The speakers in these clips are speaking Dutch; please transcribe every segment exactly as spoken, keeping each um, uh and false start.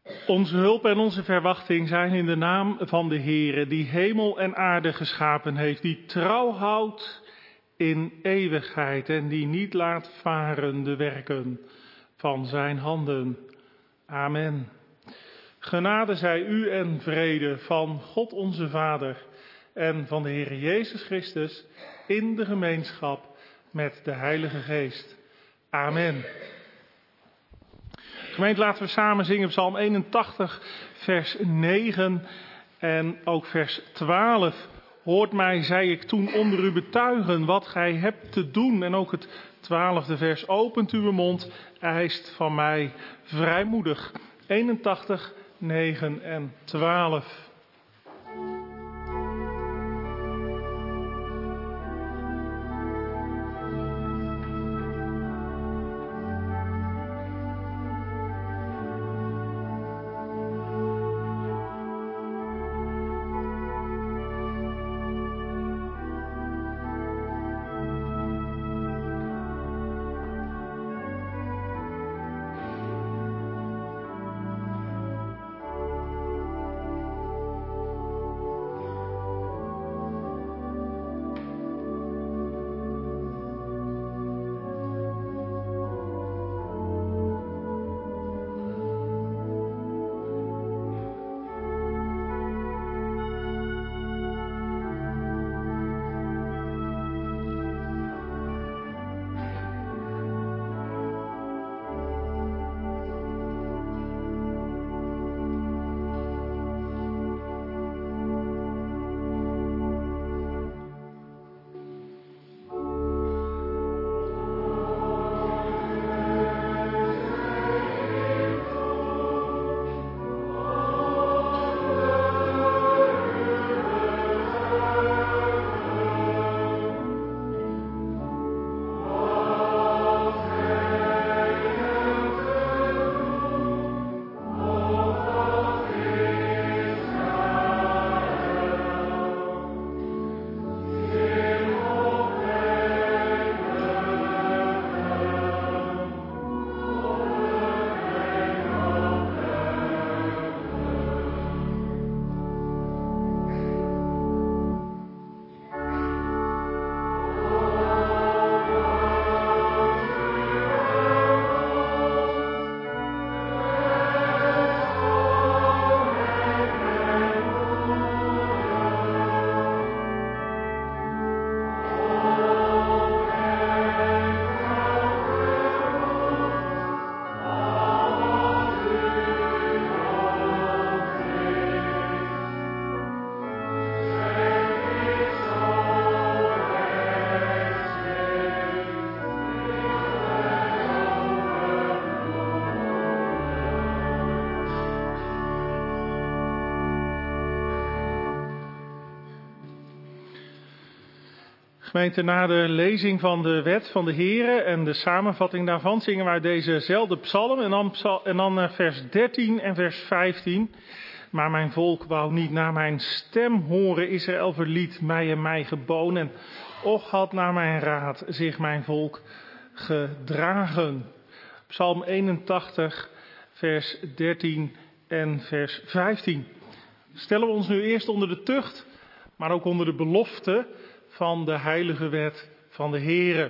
Onze hulp en onze verwachting zijn in de naam van de Heere, die hemel en aarde geschapen heeft, die trouw houdt in eeuwigheid en die niet laat varen de werken van zijn handen. Amen. Genade zij u en vrede van God onze Vader en van de Heere Jezus Christus in de gemeenschap met de Heilige Geest. Amen. Gemeente, laten we samen zingen Psalm eenentachtig, vers negen en ook vers twaalf. Hoort mij, zei ik toen, onder u betuigen wat gij hebt te doen. En ook het twaalfde vers, opent uw mond, eist van mij vrijmoedig. eenentachtig, negen en twaalf. Gemeente, na de lezing van de wet van de Heere en de samenvatting daarvan zingen wij dezezelfde psalm en dan, en dan vers dertien en vers vijftien. Maar mijn volk wou niet naar mijn stem horen, Israël verliet mij en mij geboon en och had naar mijn raad zich mijn volk gedragen. Psalm eenentachtig, vers dertien en vers vijftien. Stellen we ons nu eerst onder de tucht, maar ook onder de belofte van de heilige wet van de Heere.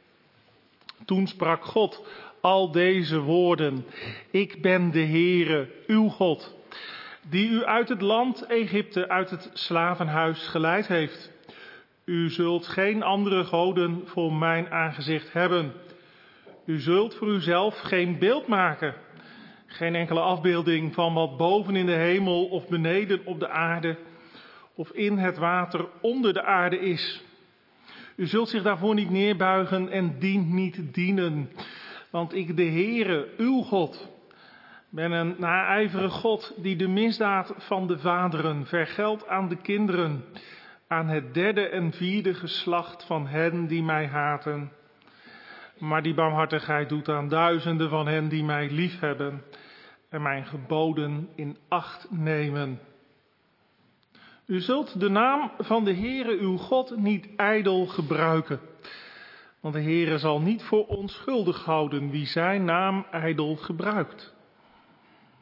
Toen sprak God al deze woorden: Ik ben de Heere, uw God, die u uit het land Egypte, uit het slavenhuis geleid heeft. U zult geen andere goden voor mijn aangezicht hebben. U zult voor uzelf geen beeld maken, geen enkele afbeelding van wat boven in de hemel of beneden op de aarde of in het water onder de aarde is. U zult zich daarvoor niet neerbuigen en dient niet dienen. Want ik, de Heere, uw God, ben een naijverige God die de misdaad van de vaderen vergeldt aan de kinderen, aan het derde en vierde geslacht van hen die mij haten. Maar die barmhartigheid doet aan duizenden van hen die mij liefhebben en mijn geboden in acht nemen. U zult de naam van de Heere uw God niet ijdel gebruiken. Want de Heere zal niet voor onschuldig houden wie zijn naam ijdel gebruikt.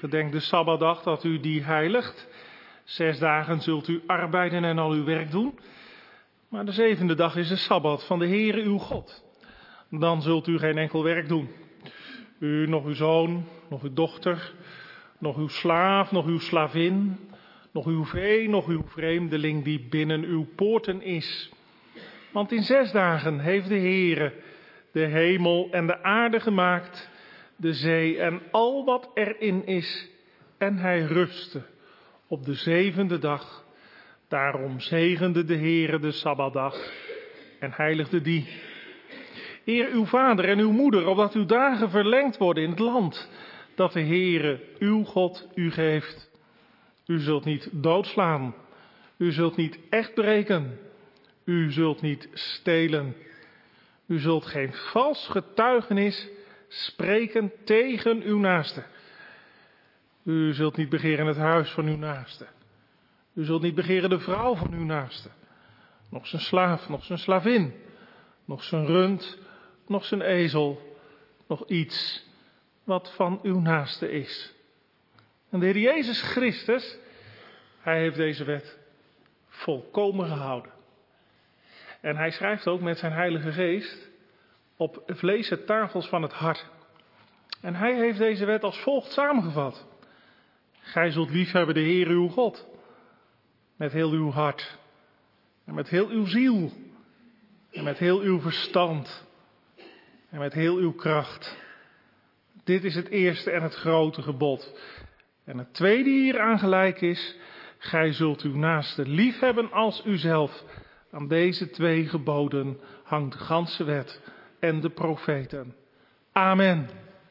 Gedenk de Sabbatdag dat u die heiligt. Zes dagen zult u arbeiden en al uw werk doen. Maar de zevende dag is de Sabbat van de Heere uw God. Dan zult u geen enkel werk doen. U, nog uw zoon, nog uw dochter, nog uw slaaf, nog uw slavin, nog uw vee, nog uw vreemdeling die binnen uw poorten is. Want in zes dagen heeft de Heere de hemel en de aarde gemaakt, de zee en al wat erin is. En hij rustte op de zevende dag. Daarom zegende de Heere de Sabbatdag en heiligde die. Eer uw vader en uw moeder, opdat uw dagen verlengd worden in het land dat de Heere uw God u geeft. U zult niet doodslaan. U zult niet echt breken. U zult niet stelen. U zult geen vals getuigenis spreken tegen uw naaste. U zult niet begeren het huis van uw naaste. U zult niet begeren de vrouw van uw naaste. Nog zijn slaaf, nog zijn slavin. Nog zijn rund, nog zijn ezel. Nog iets wat van uw naaste is. En de Heer Jezus Christus, hij heeft deze wet volkomen gehouden. En hij schrijft ook met zijn Heilige Geest op vlezen tafels van het hart. En hij heeft deze wet als volgt samengevat. Gij zult liefhebben de Heer uw God. Met heel uw hart. En met heel uw ziel. En met heel uw verstand. En met heel uw kracht. Dit is het eerste en het grote gebod. En het tweede hieraan gelijk is. Gij zult uw naaste liefhebben als uzelf. Aan deze twee geboden hangt de ganse wet en de profeten. Amen.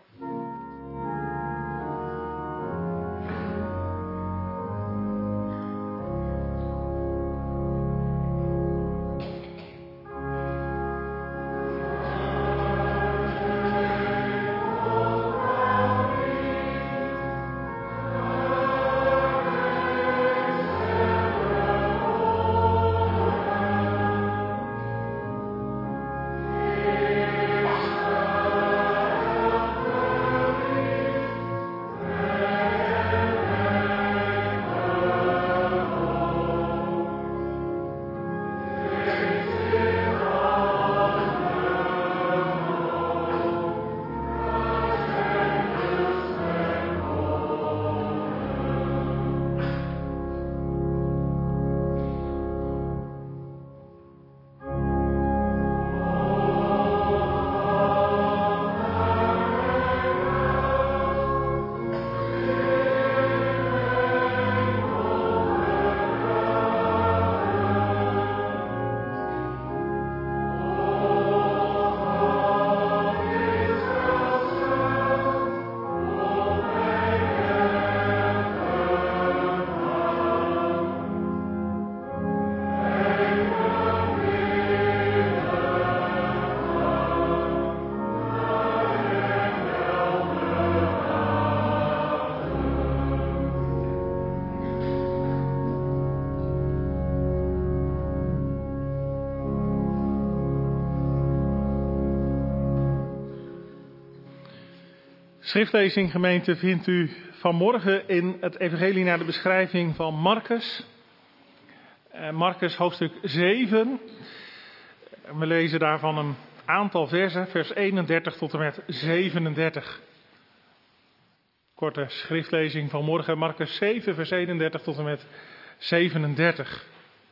Schriftlezing gemeente vindt u vanmorgen in het evangelie naar de beschrijving van Marcus. Marcus hoofdstuk zeven. We lezen daarvan een aantal versen, vers eenendertig tot en met zevenendertig. Korte schriftlezing van morgen, Marcus zeven, vers eenendertig tot en met zevenendertig.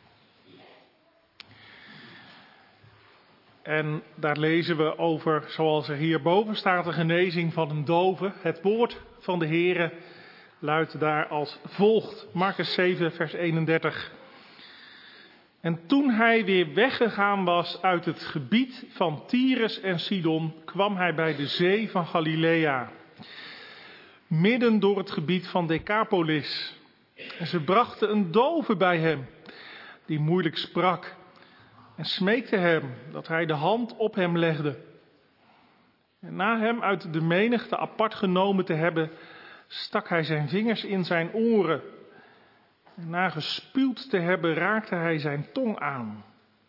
En daar lezen we over, zoals er hierboven staat, de genezing van een dove. Het woord van de Heere luidt daar als volgt. Marcus zeven, vers eenendertig. En toen hij weer weggegaan was uit het gebied van Tyrus en Sidon, kwam hij bij de zee van Galilea. Midden door het gebied van Decapolis. En ze brachten een dove bij hem, die moeilijk sprak. En smeekte hem dat hij de hand op hem legde. En na hem uit de menigte apart genomen te hebben, stak hij zijn vingers in zijn oren. En na gespuwd te hebben, raakte hij zijn tong aan.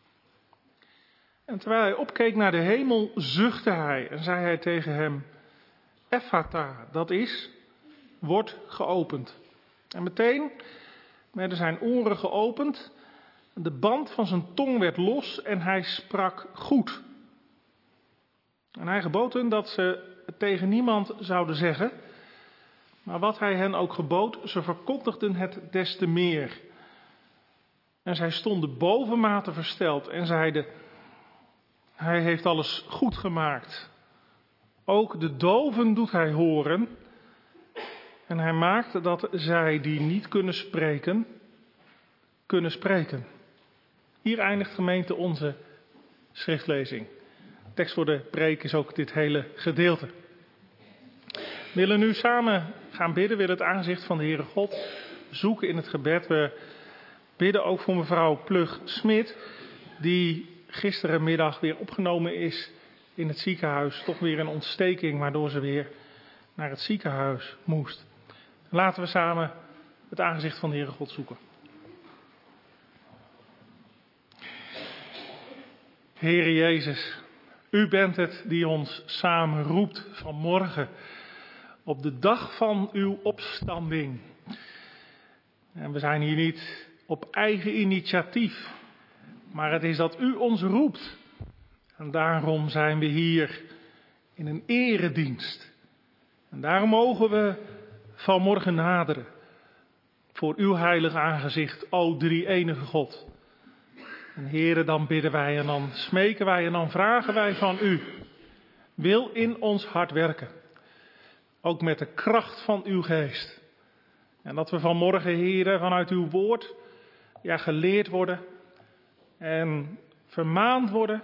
En terwijl hij opkeek naar de hemel, zuchtte hij en zei hij tegen hem: Ephata, dat is, wordt geopend. En meteen werden zijn oren geopend, de band van zijn tong werd los en hij sprak goed. En hij gebood hun dat ze het tegen niemand zouden zeggen, maar wat hij hen ook gebood, ze verkondigden het des te meer. En zij stonden bovenmate versteld en zeiden, hij heeft alles goed gemaakt. Ook de doven doet hij horen. En hij maakt dat zij die niet kunnen spreken, kunnen spreken. Hier eindigt gemeente onze schriftlezing. De tekst voor de preek is ook dit hele gedeelte. We willen nu samen gaan bidden, we willen het aangezicht van de Heere God zoeken in het gebed. We bidden ook voor mevrouw Plug-Smit, die gisterenmiddag weer opgenomen is in het ziekenhuis. Toch weer een ontsteking, waardoor ze weer naar het ziekenhuis moest. Laten we samen het aangezicht van de Heere God zoeken. Heere Jezus, u bent het die ons samen roept vanmorgen op de dag van uw opstanding. En we zijn hier niet op eigen initiatief, maar het is dat u ons roept. En daarom zijn we hier in een eredienst. En daarom mogen we vanmorgen naderen voor uw heilig aangezicht, o drie enige God. En Heere, dan bidden wij en dan smeken wij en dan vragen wij van u. Wil in ons hart werken. Ook met de kracht van uw geest. En dat we vanmorgen, Heere, vanuit uw woord ja, geleerd worden. En vermaand worden.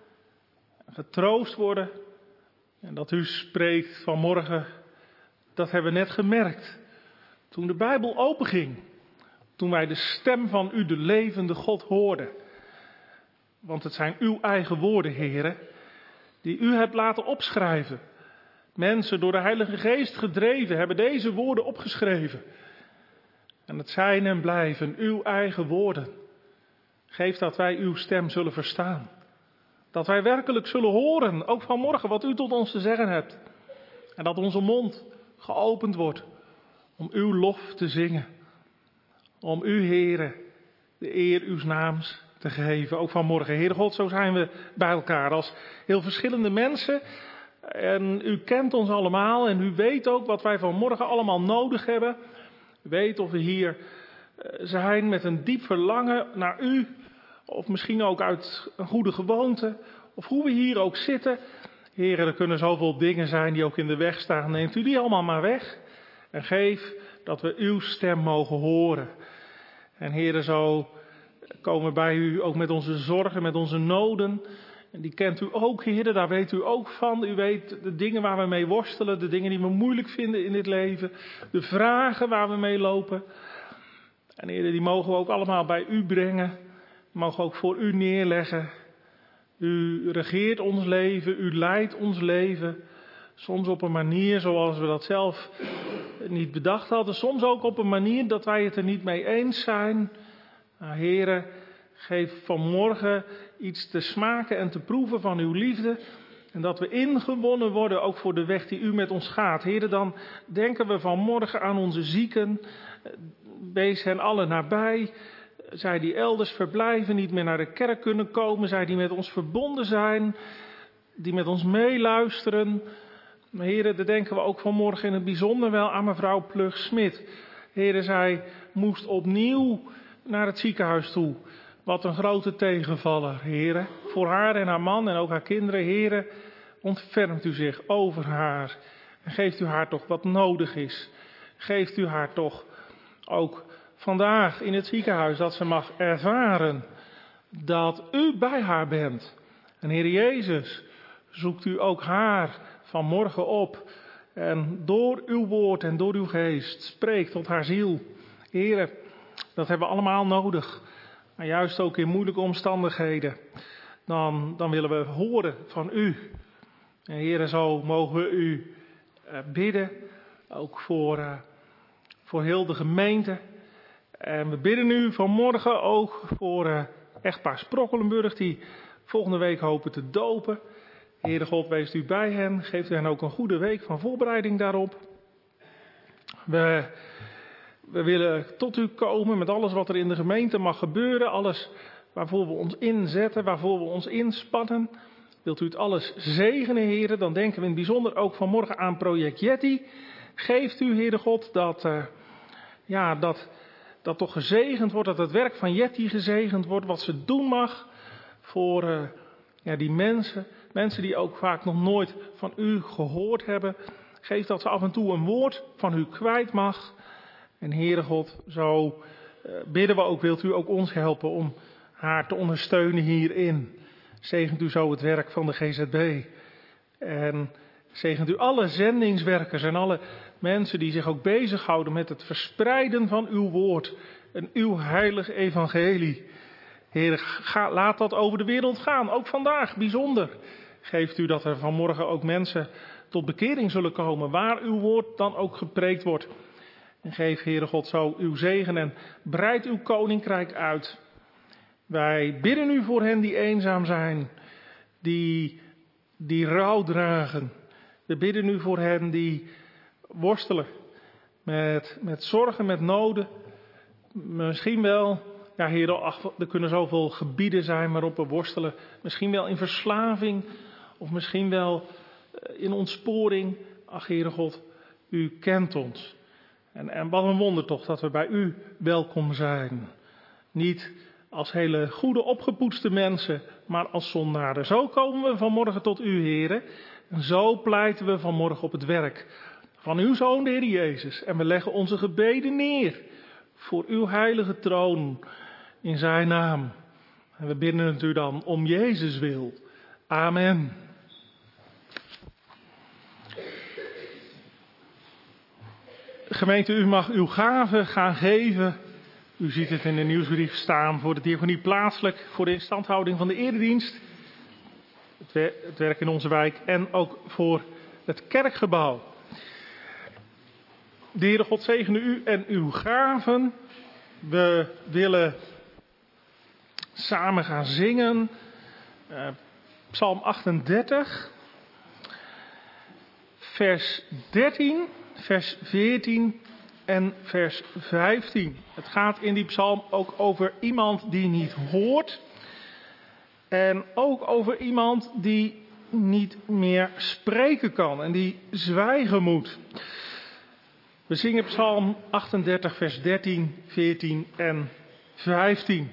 Getroost worden. En dat u spreekt vanmorgen. Dat hebben we net gemerkt. Toen de Bijbel openging. Toen wij de stem van u, de levende God, hoorden. Want het zijn uw eigen woorden, Heere, die u hebt laten opschrijven. Mensen door de Heilige Geest gedreven hebben deze woorden opgeschreven. En het zijn en blijven uw eigen woorden. Geef dat wij uw stem zullen verstaan. Dat wij werkelijk zullen horen, ook vanmorgen, wat u tot ons te zeggen hebt. En dat onze mond geopend wordt om uw lof te zingen. Om u, Heere, de eer uws naams te geven, ook vanmorgen. Heere God, zo zijn we bij elkaar als heel verschillende mensen. En u kent ons allemaal en u weet ook wat wij vanmorgen allemaal nodig hebben. U weet of we hier zijn met een diep verlangen naar u. Of misschien ook uit een goede gewoonte. Of hoe we hier ook zitten. Heere, er kunnen zoveel dingen zijn die ook in de weg staan. Neemt u die allemaal maar weg. En geef dat we uw stem mogen horen. En Heere, zo komen bij u ook met onze zorgen, met onze noden. En die kent u ook, Heer, daar weet u ook van. U weet de dingen waar we mee worstelen, de dingen die we moeilijk vinden in dit leven. De vragen waar we mee lopen. En Heer, die mogen we ook allemaal bij u brengen. Mogen ook voor u neerleggen. U regeert ons leven, u leidt ons leven. Soms op een manier zoals we dat zelf niet bedacht hadden. Soms ook op een manier dat wij het er niet mee eens zijn. Nou, Heere, geef vanmorgen iets te smaken en te proeven van uw liefde. En dat we ingewonnen worden ook voor de weg die u met ons gaat. Heere, dan denken we vanmorgen aan onze zieken. Wees hen allen nabij. Zij die elders verblijven, niet meer naar de kerk kunnen komen. Zij die met ons verbonden zijn. Die met ons meeluisteren. Maar Heere, daar denken we ook vanmorgen in het bijzonder wel aan mevrouw Plug-Smit. Heere, zij moest opnieuw naar het ziekenhuis toe. Wat een grote tegenvaller, Heere. Voor haar en haar man en ook haar kinderen, Heere, ontfermt u zich over haar. En geeft u haar toch wat nodig is. Geeft u haar toch ook vandaag in het ziekenhuis dat ze mag ervaren dat u bij haar bent. En Heer Jezus, zoekt u ook haar vanmorgen op. En door uw woord en door uw geest spreekt tot haar ziel. Heere, dat hebben we allemaal nodig. Maar juist ook in moeilijke omstandigheden. Dan, dan willen we horen van u. En Heere, zo mogen we u uh, bidden. Ook voor, uh, voor heel de gemeente. En we bidden u vanmorgen ook voor uh, echtpaar Sprokkelenburg. Die volgende week hopen te dopen. Heere God, wees u bij hen. Geeft hen ook een goede week van voorbereiding daarop. We, we willen tot u komen met alles wat er in de gemeente mag gebeuren. Alles waarvoor we ons inzetten, waarvoor we ons inspannen. Wilt u het alles zegenen, heren? Dan denken we in het bijzonder ook vanmorgen aan project Yeti. Geeft u, Heere God, dat, uh, ja, dat, dat toch gezegend wordt, dat het werk van Yeti gezegend wordt, wat ze doen mag voor uh, ja, die mensen. Mensen die ook vaak nog nooit van u gehoord hebben. Geef dat ze af en toe een woord van u kwijt mag. En Heere God, zo uh, bidden we ook, wilt u ook ons helpen om haar te ondersteunen hierin. Zegent u zo het werk van de G Z B. En zegent u alle zendingswerkers en alle mensen die zich ook bezighouden met het verspreiden van uw woord. En uw heilig evangelie. Heer, ga, laat dat over de wereld gaan. Ook vandaag, bijzonder. Geeft u dat er vanmorgen ook mensen tot bekering zullen komen. Waar uw woord dan ook gepreekt wordt. En geef, Heere God, zo uw zegen en breid uw koninkrijk uit. Wij bidden u voor hen die eenzaam zijn. Die, die rouw dragen. We bidden u voor hen die worstelen. Met, met zorgen, met noden. Misschien wel, ja Heer, ach, er kunnen zoveel gebieden zijn waarop we worstelen. Misschien wel in verslaving. Of misschien wel in ontsporing. Ach Heere God, u kent ons. En, en wat een wonder toch dat we bij u welkom zijn. Niet als hele goede opgepoetste mensen, maar als zondaren. Zo komen we vanmorgen tot u, Heere. En zo pleiten we vanmorgen op het werk van uw Zoon, de Heer Jezus. En we leggen onze gebeden neer voor uw heilige troon in zijn naam. En we bidden het u dan om Jezus wil. Amen. Gemeente, u mag uw gaven gaan geven. U ziet het in de nieuwsbrief staan voor de diaconie plaatselijk, voor de instandhouding van de eredienst. Het werk in onze wijk en ook voor het kerkgebouw. De Heere God zegene u en uw gaven. We willen samen gaan zingen. Uh, Psalm achtendertig. Vers dertien, vers veertien en vers vijftien. Het gaat in die psalm ook over iemand die niet hoort. En ook over iemand die niet meer spreken kan en die zwijgen moet. We zingen Psalm achtendertig, vers dertien, veertien en vijftien.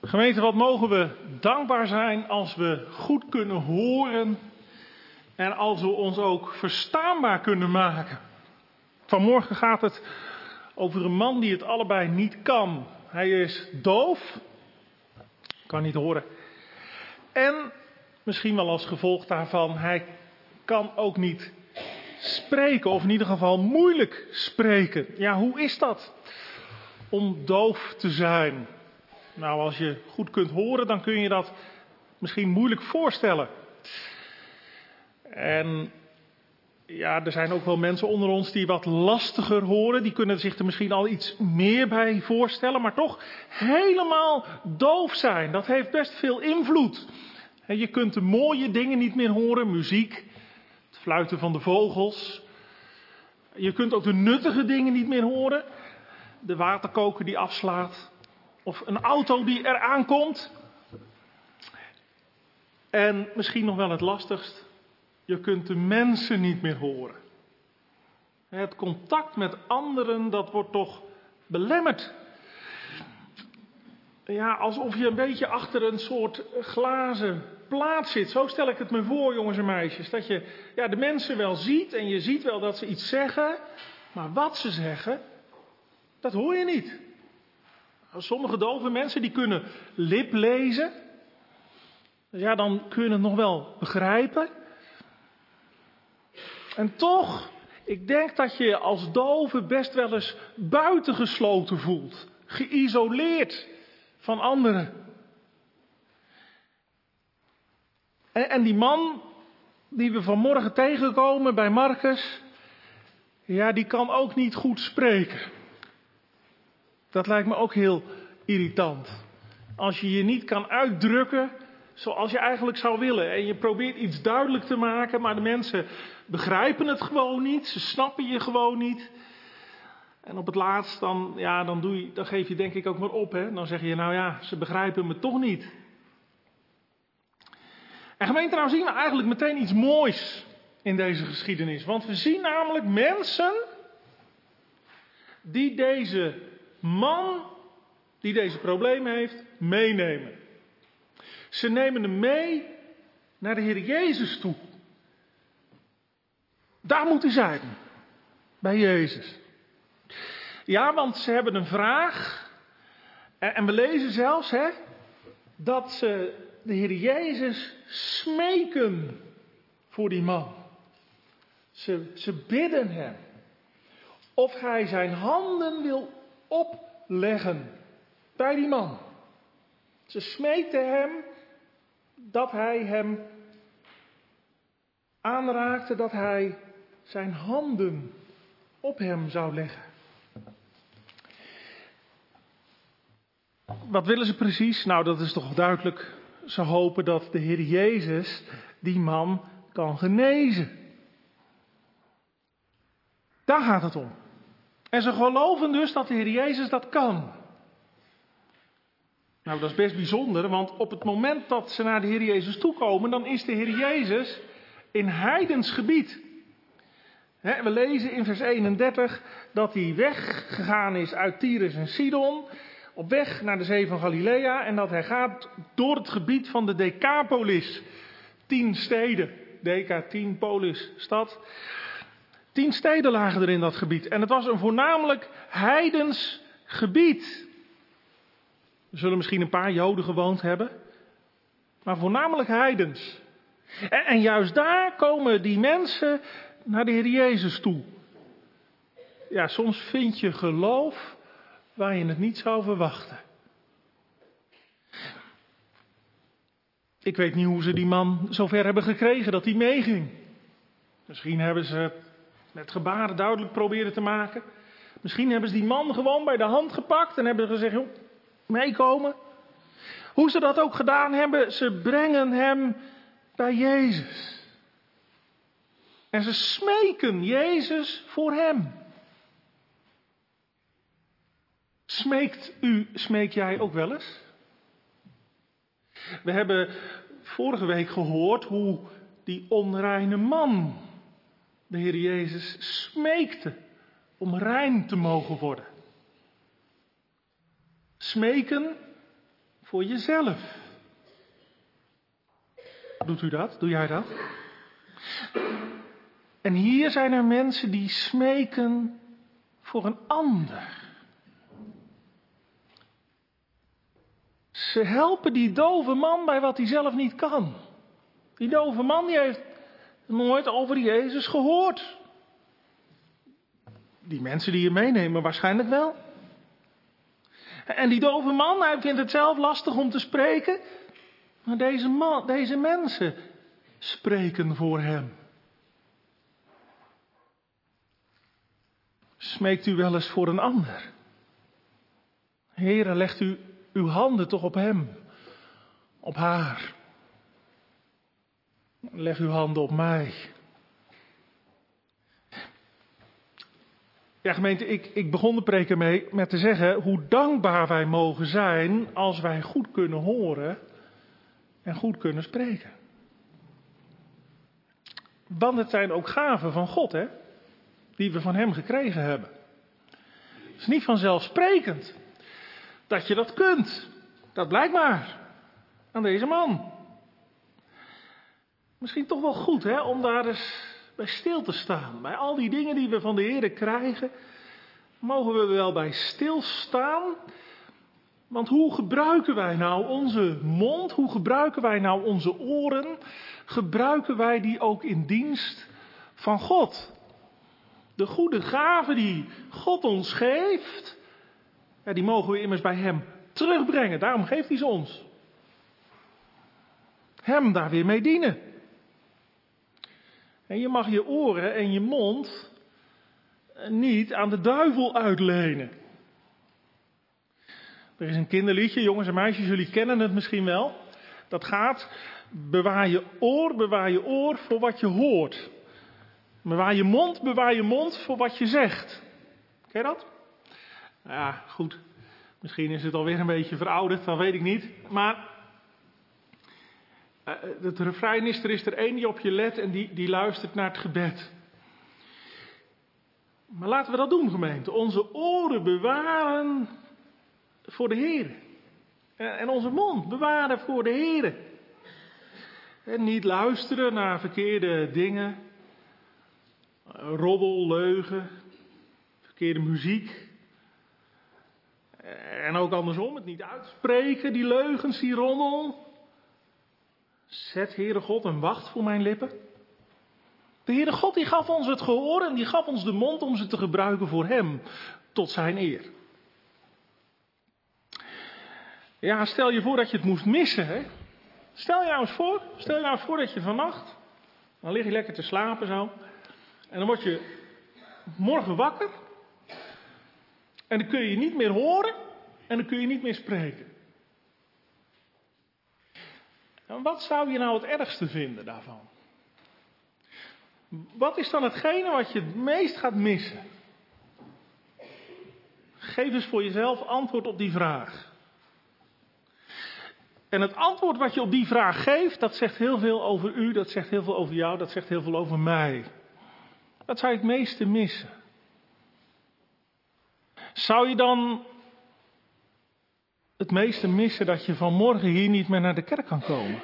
Gemeente, wat mogen we dankbaar zijn als we goed kunnen horen en als we ons ook verstaanbaar kunnen maken. Vanmorgen gaat het over een man die het allebei niet kan. Hij is doof, kan niet horen. En misschien wel als gevolg daarvan, hij kan ook niet spreken, of in ieder geval moeilijk spreken. Ja, hoe is dat om doof te zijn? Nou, als je goed kunt horen, dan kun je dat misschien moeilijk voorstellen. En ja, er zijn ook wel mensen onder ons die wat lastiger horen. Die kunnen zich er misschien al iets meer bij voorstellen. Maar toch helemaal doof zijn, dat heeft best veel invloed. En je kunt de mooie dingen niet meer horen. Muziek, het fluiten van de vogels. Je kunt ook de nuttige dingen niet meer horen. De waterkoker die afslaat. Of een auto die eraan komt. En misschien nog wel het lastigst. Je kunt de mensen niet meer horen. Het contact met anderen, dat wordt toch belemmerd. Ja, alsof je een beetje achter een soort glazen plaat zit. Zo stel ik het me voor, jongens en meisjes. Dat je ja, de mensen wel ziet en je ziet wel dat ze iets zeggen. Maar wat ze zeggen, dat hoor je niet. Sommige dove mensen die kunnen liplezen. Dus ja, dan kun je het nog wel begrijpen. En toch, ik denk dat je je als dove best wel eens buitengesloten voelt. Geïsoleerd van anderen. En, en die man die we vanmorgen tegenkomen bij Marcus, ja, die kan ook niet goed spreken. Dat lijkt me ook heel irritant. Als je je niet kan uitdrukken zoals je eigenlijk zou willen. En je probeert iets duidelijk te maken, maar de mensen begrijpen het gewoon niet. Ze snappen je gewoon niet. En op het laatst, dan, ja, dan, doe je, dan geef je denk ik ook maar op. Hè? Dan zeg je, nou ja, ze begrijpen me toch niet. En gemeente, nou zien we eigenlijk meteen iets moois in deze geschiedenis. Want we zien namelijk mensen die deze man, die deze problemen heeft, meenemen. Ze nemen hem mee naar de Heer Jezus toe. Daar moet hij zijn. Bij Jezus. Ja, want ze hebben een vraag. En we lezen zelfs hè, dat ze de Heer Jezus smeken voor die man. Ze, ze bidden hem. Of hij zijn handen wil opleggen bij die man. Ze smeekten hem dat hij hem aanraakte, dat hij zijn handen op hem zou leggen. Wat willen ze precies? Nou, dat is toch duidelijk. Ze hopen dat de Heer Jezus die man kan genezen. Daar gaat het om. En ze geloven dus dat de Heer Jezus dat kan. Nou, dat is best bijzonder, want op het moment dat ze naar de Heer Jezus toekomen, dan is de Heer Jezus in heidens gebied. He, we lezen in vers eenendertig dat hij weggegaan is uit Tyrus en Sidon, op weg naar de zee van Galilea, en dat hij gaat door het gebied van de Decapolis. Tien steden, Deca, tien, polis, stad. Tien steden lagen er in dat gebied. En het was een voornamelijk heidens gebied. Er zullen misschien een paar Joden gewoond hebben. Maar voornamelijk heidens. En, en juist daar komen die mensen naar de Heer Jezus toe. Ja, soms vind je geloof waar je het niet zou verwachten. Ik weet niet hoe ze die man zover hebben gekregen dat hij meeging. Misschien hebben ze het met gebaren duidelijk proberen te maken. Misschien hebben ze die man gewoon bij de hand gepakt en hebben gezegd, joh, meekomen. Hoe ze dat ook gedaan hebben, ze brengen hem bij Jezus. En ze smeken Jezus voor hem. Smeekt u, smeek jij ook wel eens? We hebben vorige week gehoord hoe die onreine man de Heer Jezus smeekte om rein te mogen worden. Smeken, voor jezelf. Doet u dat? Doe jij dat? En hier zijn er mensen die smeken voor een ander. Ze helpen die dove man bij wat hij zelf niet kan. Die dove man die heeft nooit over Jezus gehoord. Die mensen die je meenemen waarschijnlijk wel. En die dove man, hij vindt het zelf lastig om te spreken. Maar deze, man, deze mensen spreken voor hem. Smeekt u wel eens voor een ander? Heere, legt u uw handen toch op hem, op haar. Leg uw handen op mij. Ja, gemeente, ik, ik begon de preek ermee met te zeggen hoe dankbaar wij mogen zijn als wij goed kunnen horen en goed kunnen spreken. Want het zijn ook gaven van God, hè, die we van hem gekregen hebben. Het is niet vanzelfsprekend dat je dat kunt. Dat blijkt maar aan deze man. Misschien toch wel goed, hè, om daar eens bij stil te staan. Bij al die dingen die we van de Heer krijgen, mogen we wel bij stilstaan. Want hoe gebruiken wij nou onze mond? Hoe gebruiken wij nou onze oren? Gebruiken wij die ook in dienst van God? De goede gaven die God ons geeft, ja, die mogen we immers bij hem terugbrengen. Daarom geeft hij ze ons. Hem daar weer mee dienen. En je mag je oren en je mond niet aan de duivel uitlenen. Er is een kinderliedje, jongens en meisjes, jullie kennen het misschien wel. Dat gaat, bewaar je oor, bewaar je oor voor wat je hoort. Bewaar je mond, bewaar je mond voor wat je zegt. Ken je dat? Ja, goed. Misschien is het alweer een beetje verouderd, dat weet ik niet. Maar uh, het refrein is, er is er één die op je let en die, die luistert naar het gebed. Maar laten we dat doen, gemeente. Onze oren bewaren voor de Heer. En onze mond bewaren voor de Heer. En niet luisteren naar verkeerde dingen. Roddel, leugen, verkeerde muziek. En ook andersom, het niet uitspreken, die leugens, die rommel. Zet, Heere God, een wacht voor mijn lippen. De Heere God die gaf ons het gehoor en die gaf ons de mond om ze te gebruiken voor hem, tot zijn eer. Ja, stel je voor dat je het moest missen, hè. Stel je nou eens voor, stel je nou eens voor dat je vannacht, dan lig je lekker te slapen zo. En dan word je morgen wakker. En dan kun je je niet meer horen. En dan kun je niet meer spreken. En wat zou je nou het ergste vinden daarvan? Wat is dan hetgene wat je het meest gaat missen? Geef eens voor jezelf antwoord op die vraag. En het antwoord wat je op die vraag geeft, dat zegt heel veel over u, dat zegt heel veel over jou, dat zegt heel veel over mij. Wat zou je het meeste missen? Zou je dan het meeste missen dat je vanmorgen hier niet meer naar de kerk kan komen?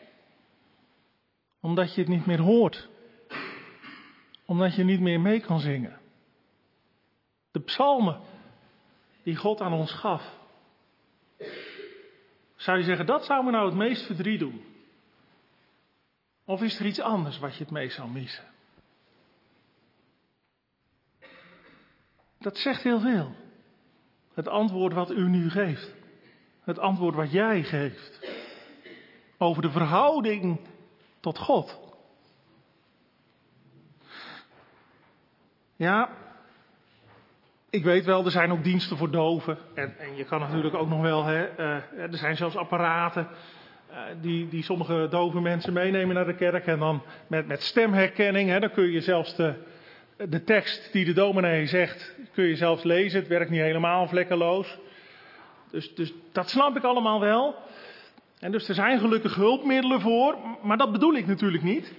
Omdat je het niet meer hoort. Omdat je niet meer mee kan zingen. De psalmen die God aan ons gaf. Zou je zeggen, dat zou me nou het meest verdriet doen? Of is er iets anders wat je het meest zou missen? Dat zegt heel veel. Het antwoord wat u nu geeft. Het antwoord wat jij geeft. Over de verhouding tot God. Ja, ik weet wel, er zijn ook diensten voor doven. En, en je kan natuurlijk ook nog wel, hè, uh, er zijn zelfs apparaten uh, die, die sommige dove mensen meenemen naar de kerk. En dan met, met stemherkenning, hè, dan kun je zelfs de, de tekst die de dominee zegt, kun je zelfs lezen. Het werkt niet helemaal vlekkeloos. Dus, dus dat snap ik allemaal wel. En dus er zijn gelukkig hulpmiddelen voor, maar dat bedoel ik natuurlijk niet.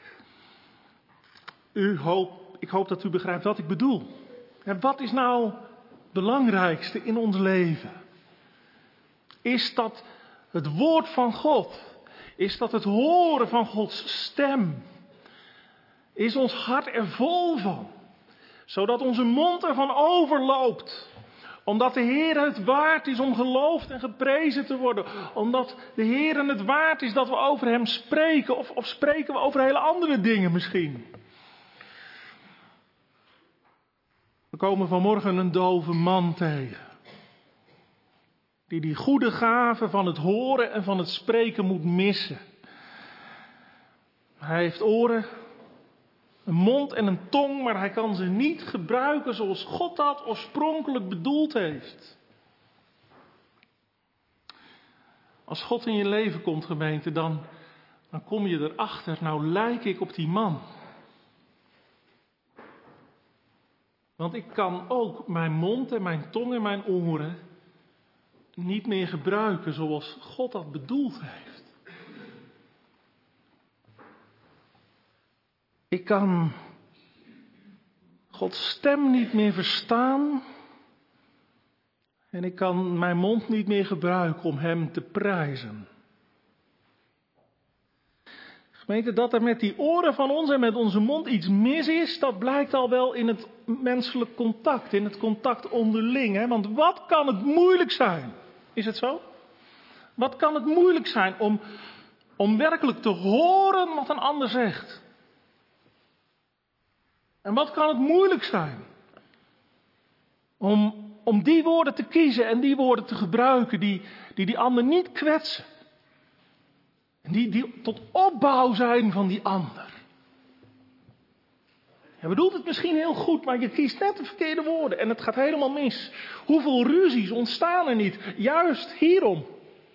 U hoop, ik hoop dat u begrijpt wat ik bedoel. En wat is nou het belangrijkste in ons leven? Is dat het woord van God, is dat het horen van Gods stem, is ons hart er vol van, zodat onze mond ervan overloopt. Omdat de Heer het waard is om geloofd en geprezen te worden. Omdat de Heer het waard is dat we over Hem spreken. Of, of spreken we over hele andere dingen misschien. We komen vanmorgen een dove man tegen. Die die goede gave van het horen en van het spreken moet missen. Hij heeft oren, een mond en een tong, maar hij kan ze niet gebruiken zoals God dat oorspronkelijk bedoeld heeft. Als God in je leven komt, gemeente, dan, dan kom je erachter, nou lijk ik op die man. Want ik kan ook mijn mond en mijn tong en mijn oren niet meer gebruiken zoals God dat bedoeld heeft. Ik kan Gods stem niet meer verstaan. En ik kan mijn mond niet meer gebruiken om Hem te prijzen. Gemeente, dat er met die oren van ons en met onze mond iets mis is, dat blijkt al wel in het menselijk contact, in het contact onderling. Hè? Want wat kan het moeilijk zijn? Is het zo? Wat kan het moeilijk zijn om, om werkelijk te horen wat een ander zegt? En wat kan het moeilijk zijn om, om die woorden te kiezen en die woorden te gebruiken die die, die ander niet kwetsen. En die, die tot opbouw zijn van die ander. Je bedoelt het misschien heel goed, maar je kiest net de verkeerde woorden en het gaat helemaal mis. Hoeveel ruzies ontstaan er niet, juist hierom.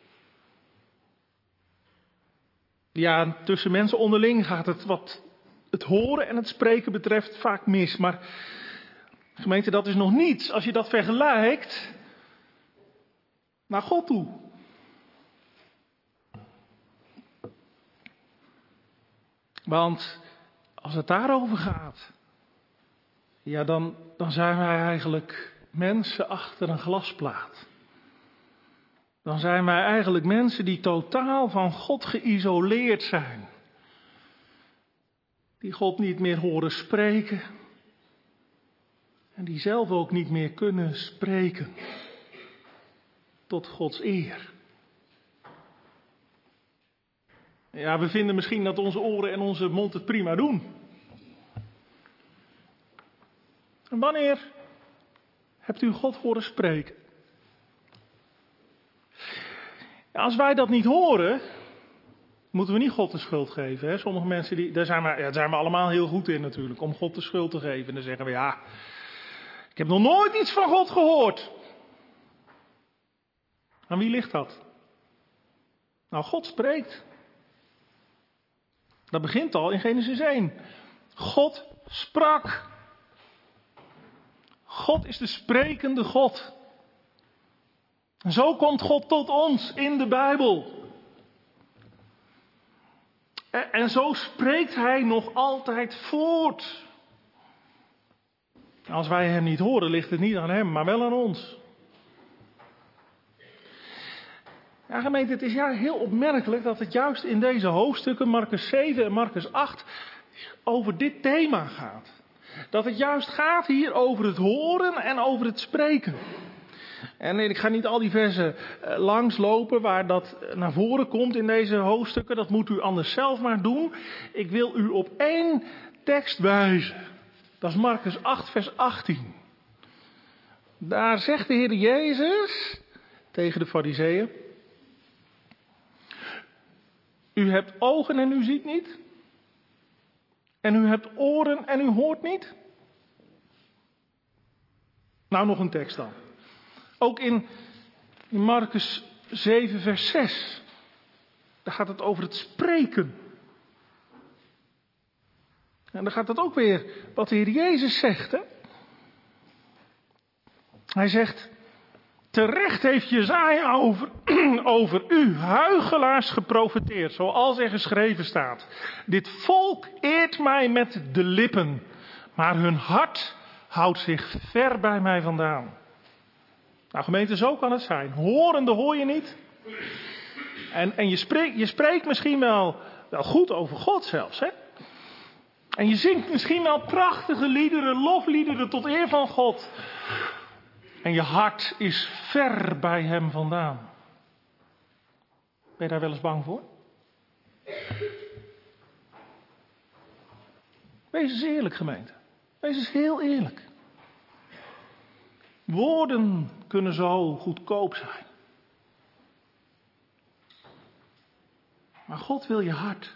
Ja, tussen mensen onderling gaat het wat het horen en het spreken betreft vaak mis. Maar gemeente, dat is nog niets als je dat vergelijkt naar God toe. Want als het daarover gaat, ja dan, dan zijn wij eigenlijk mensen achter een glasplaat. Dan zijn wij eigenlijk mensen die totaal van God geïsoleerd zijn. Die God niet meer horen spreken. En die zelf ook niet meer kunnen spreken. Tot Gods eer. Ja, we vinden misschien dat onze oren en onze mond het prima doen. En wanneer hebt u God horen spreken? Ja, als wij dat niet horen, moeten we niet God de schuld geven. Hè? Sommige mensen, die, daar, zijn we, ja, daar zijn we allemaal heel goed in natuurlijk, om God de schuld te geven. En dan zeggen we, ja, ik heb nog nooit iets van God gehoord. Aan wie ligt dat? Nou, God spreekt. Dat begint al in Genesis één. God sprak. God is de sprekende God. En zo komt God tot ons in de Bijbel. En, en zo spreekt Hij nog altijd voort. Als wij Hem niet horen, ligt het niet aan Hem, maar wel aan ons. Ja, gemeente, het is ja heel opmerkelijk dat het juist in deze hoofdstukken, Marcus zeven en Marcus acht, over dit thema gaat. Dat het juist gaat hier over het horen en over het spreken. En ik ga niet al die versen langslopen waar dat naar voren komt in deze hoofdstukken. Dat moet u anders zelf maar doen. Ik wil u op één tekst wijzen. Dat is Marcus acht vers achttien. Daar zegt de Heer Jezus tegen de Farizeeën: u hebt ogen en u ziet niet. En u hebt oren en u hoort niet. Nou, nog een tekst dan. Ook in, in Marcus zeven vers zes. Daar gaat het over het spreken. En dan gaat het ook weer wat de Heer Jezus zegt. Hè? Hij zegt: terecht heeft Jesaja over, over u, huichelaars, geprofeteerd, zoals er geschreven staat. Dit volk eert mij met de lippen, maar hun hart houdt zich ver bij mij vandaan. Nou gemeente, zo kan het zijn. Horende hoor je niet. En, en je, spreekt, je spreekt misschien wel, wel goed over God zelfs, hè? En je zingt misschien wel prachtige liederen, lofliederen tot eer van God. En je hart is ver bij hem vandaan. Ben je daar wel eens bang voor? Wees eens eerlijk, gemeente. Wees eens heel eerlijk. Woorden kunnen zo goedkoop zijn. Maar God wil je hart.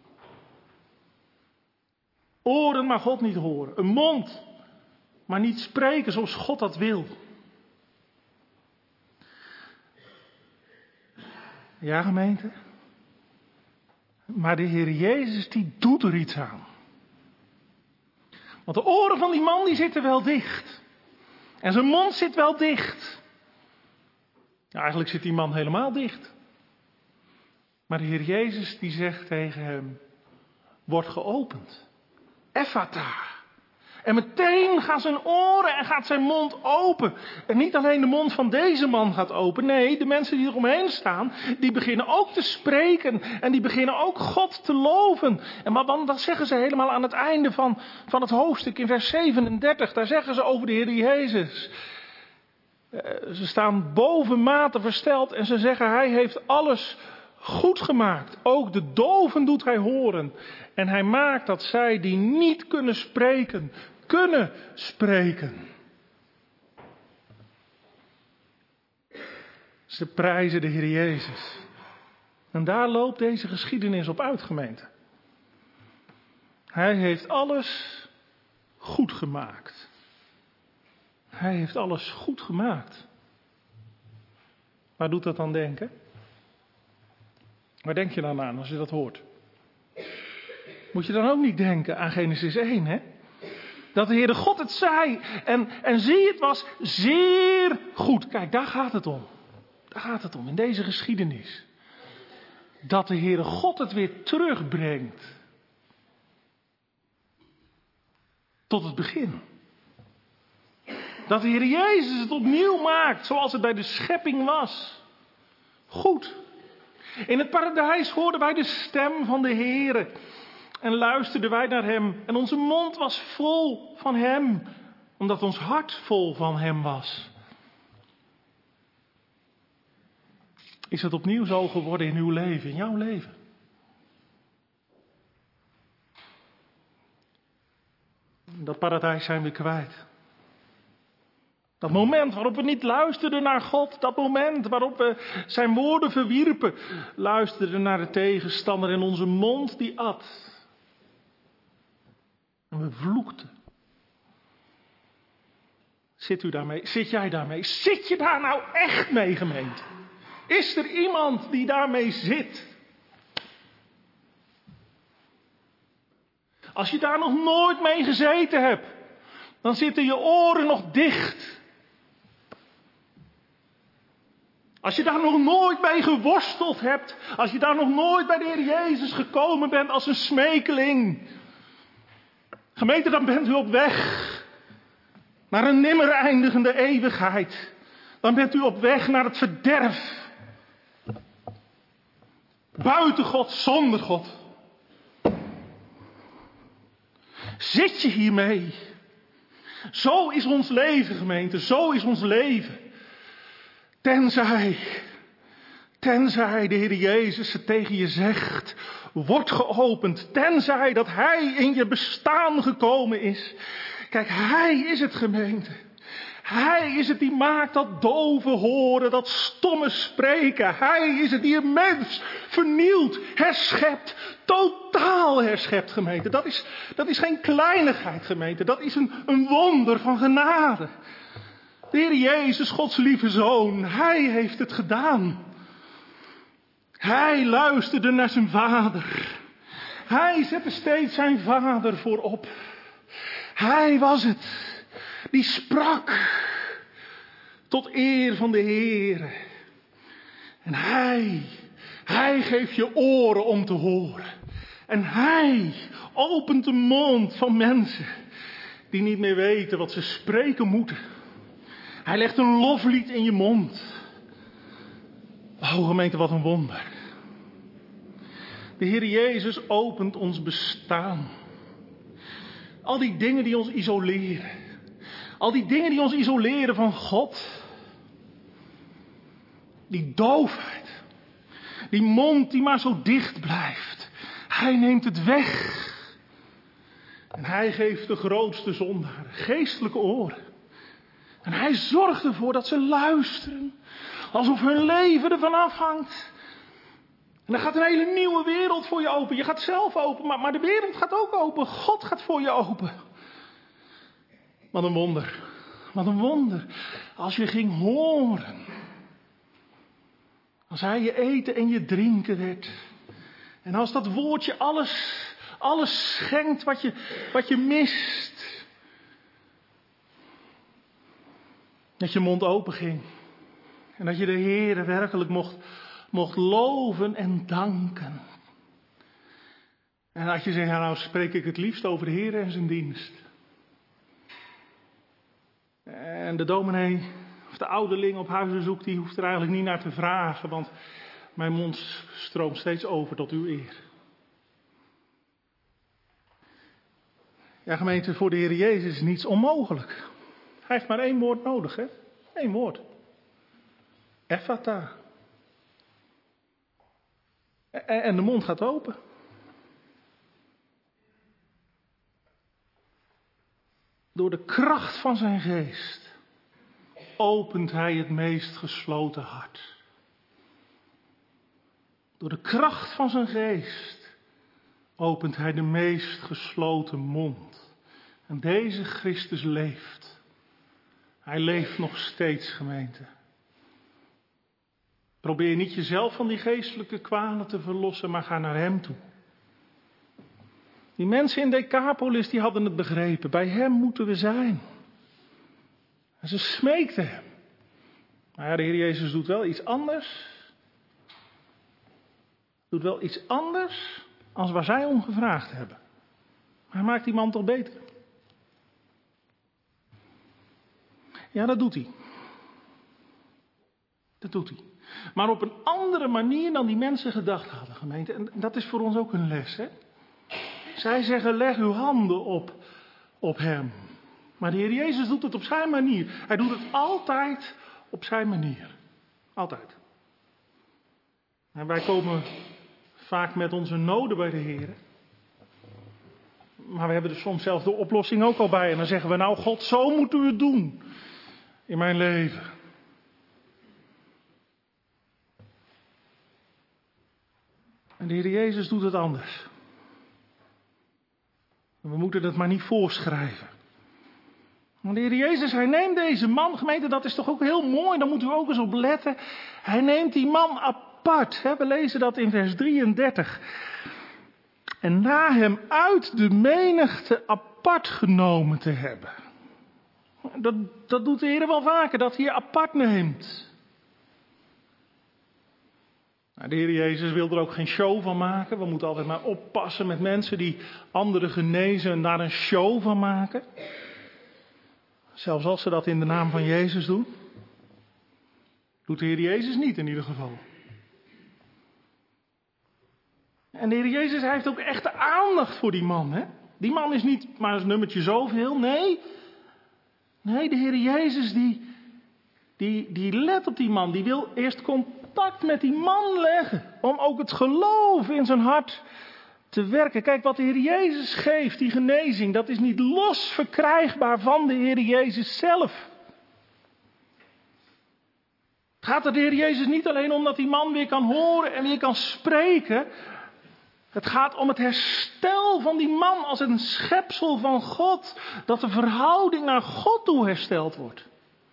Oren maar God niet horen. Een mond, maar niet spreken zoals God dat wil. Ja, gemeente. Maar de Heer Jezus, die doet er iets aan. Want de oren van die man, die zitten wel dicht. En zijn mond zit wel dicht. Ja, eigenlijk zit die man helemaal dicht. Maar de Heer Jezus, die zegt tegen hem, word geopend. Ephata. En meteen gaan zijn oren en gaat zijn mond open. En niet alleen de mond van deze man gaat open. Nee, de mensen die eromheen staan, die beginnen ook te spreken. En die beginnen ook God te loven. En maar dan, dat zeggen ze helemaal aan het einde van, van het hoofdstuk in vers zevenendertig. Daar zeggen ze over de Heer Jezus. Uh, ze staan bovenmate versteld en ze zeggen, hij heeft alles goed gemaakt. Ook de doven doet hij horen. En hij maakt dat zij die niet kunnen spreken, kunnen spreken. Ze prijzen de Heer Jezus. En daar loopt deze geschiedenis op uit, gemeente. Hij heeft alles goed gemaakt. Hij heeft alles goed gemaakt. Waar doet dat aan denken? Waar denk je dan aan als je dat hoort? Moet je dan ook niet denken aan Genesis één, hè? Dat de Heere God het zei. En, en zie, het was zeer goed. Kijk, daar gaat het om. Daar gaat het om, in deze geschiedenis. Dat de Heere God het weer terugbrengt. Tot het begin. Dat de Heer Jezus het opnieuw maakt, zoals het bij de schepping was. Goed. In het paradijs hoorden wij de stem van de Heere. En luisterden wij naar hem. En onze mond was vol van hem. Omdat ons hart vol van hem was. Is het opnieuw zo geworden in uw leven, in jouw leven? Dat paradijs zijn we kwijt. Dat moment waarop we niet luisterden naar God. Dat moment waarop we zijn woorden verwierpen. Luisterden naar de tegenstander en onze mond die at. En we vloekten. Zit u daarmee? Zit jij daarmee? Zit je daar nou echt mee, gemeente? Is er iemand die daarmee zit? Als je daar nog nooit mee gezeten hebt, dan zitten je oren nog dicht. Als je daar nog nooit mee geworsteld hebt, als je daar nog nooit bij de Heer Jezus gekomen bent als een smekeling. Gemeente, dan bent u op weg naar een nimmer eindigende eeuwigheid. Dan bent u op weg naar het verderf. Buiten God, zonder God. Zit je hiermee? Zo is ons leven, gemeente, zo is ons leven. Tenzij, tenzij de Heer Jezus het tegen je zegt, wordt geopend. Tenzij dat Hij in je bestaan gekomen is. Kijk, Hij is het, gemeente. Hij is het die maakt dat doven horen, dat stomme spreken. Hij is het die een mens vernieuwt, herschept, totaal herschept, gemeente. Dat is, dat is geen kleinigheid, gemeente. Dat is een, een wonder van genade. De Heer Jezus, Gods lieve Zoon, Hij heeft het gedaan. Hij luisterde naar zijn Vader. Hij zette steeds zijn Vader voorop. Hij was het die sprak tot eer van de Heer. En Hij, Hij geeft je oren om te horen. En Hij opent de mond van mensen die niet meer weten wat ze spreken moeten. Hij legt een loflied in je mond. Oh gemeente, wat een wonder. De Heer Jezus opent ons bestaan. Al die dingen die ons isoleren. Al die dingen die ons isoleren van God. Die doofheid. Die mond die maar zo dicht blijft. Hij neemt het weg. En hij geeft de grootste zondaren geestelijke oren. En hij zorgt ervoor dat ze luisteren. Alsof hun leven ervan afhangt. En dan gaat een hele nieuwe wereld voor je open. Je gaat zelf open, maar, maar de wereld gaat ook open. God gaat voor je open. Wat een wonder. Wat een wonder. Als je ging horen. Als hij je eten en je drinken werd. En als dat woordje alles, alles schenkt wat je, wat je mist. Dat je mond open ging. En dat je de Heere werkelijk mocht, mocht loven en danken. En als je zegt, nou spreek ik het liefst over de Heere en zijn dienst. En de dominee of de ouderling op huizenzoek, die hoeft er eigenlijk niet naar te vragen. Want mijn mond stroomt steeds over tot uw eer. Ja, gemeente, voor de Heer Jezus is niets onmogelijk. Hij heeft maar één woord nodig, hè? Eén woord. Ephata. En de mond gaat open. Door de kracht van zijn geest opent hij het meest gesloten hart. Door de kracht van zijn geest opent hij de meest gesloten mond. En deze Christus leeft. Hij leeft nog steeds, gemeente. Probeer niet jezelf van die geestelijke kwalen te verlossen, maar ga naar hem toe. Die mensen in Decapolis, die hadden het begrepen. Bij hem moeten we zijn. En ze smeekten hem. Maar ja, de Heer Jezus doet wel iets anders. Doet wel iets anders als waar zij om gevraagd hebben. Maar hij maakt die man toch beter? Ja, dat doet hij. Dat doet hij. Maar op een andere manier dan die mensen gedacht hadden, gemeente. En dat is voor ons ook een les, hè. Zij zeggen, leg uw handen op, op hem. Maar de Heer Jezus doet het op zijn manier. Hij doet het altijd op zijn manier. Altijd. En wij komen vaak met onze noden bij de Heer. Maar we hebben er soms zelf de oplossing ook al bij. En dan zeggen we, nou God, zo moet u het doen. In mijn leven. En de Heer Jezus doet het anders. En we moeten het maar niet voorschrijven. Want de Heer Jezus, hij neemt deze man, gemeente, dat is toch ook heel mooi, daar moeten we ook eens op letten. Hij neemt die man apart. Hè? We lezen dat in vers drieëndertig. En na hem uit de menigte apart genomen te hebben. Dat, dat doet de Heer wel vaker, dat hij je apart neemt. Nou, de Heer Jezus wil er ook geen show van maken. We moeten altijd maar oppassen met mensen die anderen genezen en daar een show van maken. Zelfs als ze dat in de naam van Jezus doen. Doet de Heer Jezus niet in ieder geval. En de Heer Jezus hij heeft ook echte aandacht voor die man. Hè? Die man is niet maar een nummertje zoveel. Nee, nee de Heer Jezus die, die, die let op die man. Die wil eerst contact met die man leggen. Om ook het geloof in zijn hart te werken. Kijk, wat de Heer Jezus geeft, die genezing, dat is niet los verkrijgbaar van de Heer Jezus zelf. Het gaat er de Heer Jezus niet alleen om dat die man weer kan horen en weer kan spreken. Het gaat om het herstel van die man als een schepsel van God. Dat de verhouding naar God toe hersteld wordt.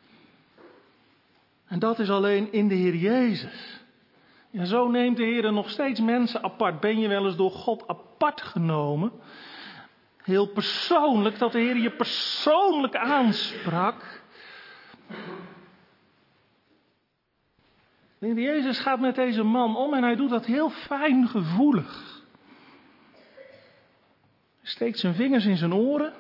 En dat is alleen in de Heer Jezus. Ja, zo neemt de Heer nog steeds mensen apart. Ben je wel eens door God apart genomen? Heel persoonlijk, dat de Heer je persoonlijk aansprak. De Heer Jezus gaat met deze man om en hij doet dat heel fijngevoelig. Hij steekt zijn vingers in zijn oren.